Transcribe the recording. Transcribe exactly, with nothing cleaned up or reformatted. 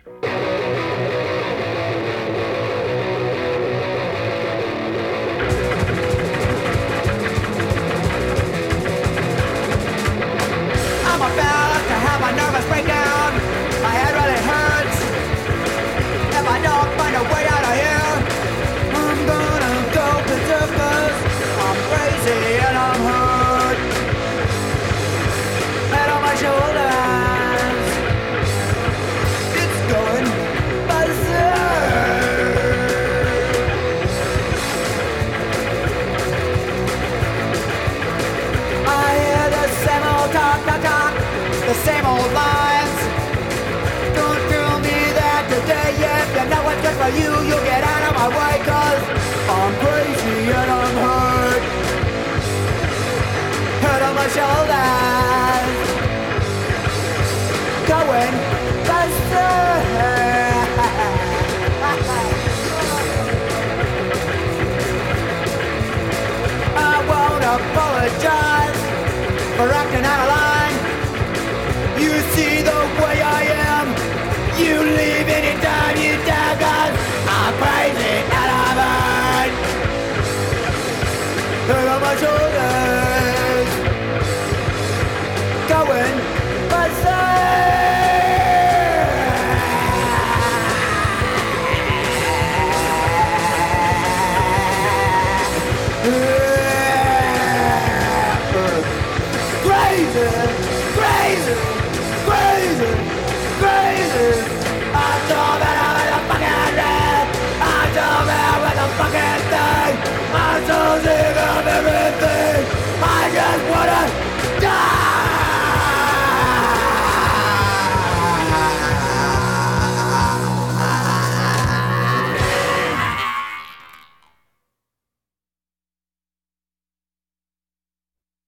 I'm about to have a nervous breakdown. My head really hurts. If I don't find a way out of here, I'm gonna go berserk 'cause I'm crazy and I'm hurt. Head on my shoulders, it's going berserk. I hear the same old talk, talk, talk, the same old lines. Don't tell me that today, if you know what's good for you, you'll get out of my way, 'cause I'm crazy and I'm hurt. Head on my shoulders, going berserk. I won't apologize for acting out of line. You see the way I am, you leave anytime you dare, 'cause I'm crazy and I'm hurt. Head on my shoulders, going crazy, crazy, crazy, crazy. I saw that.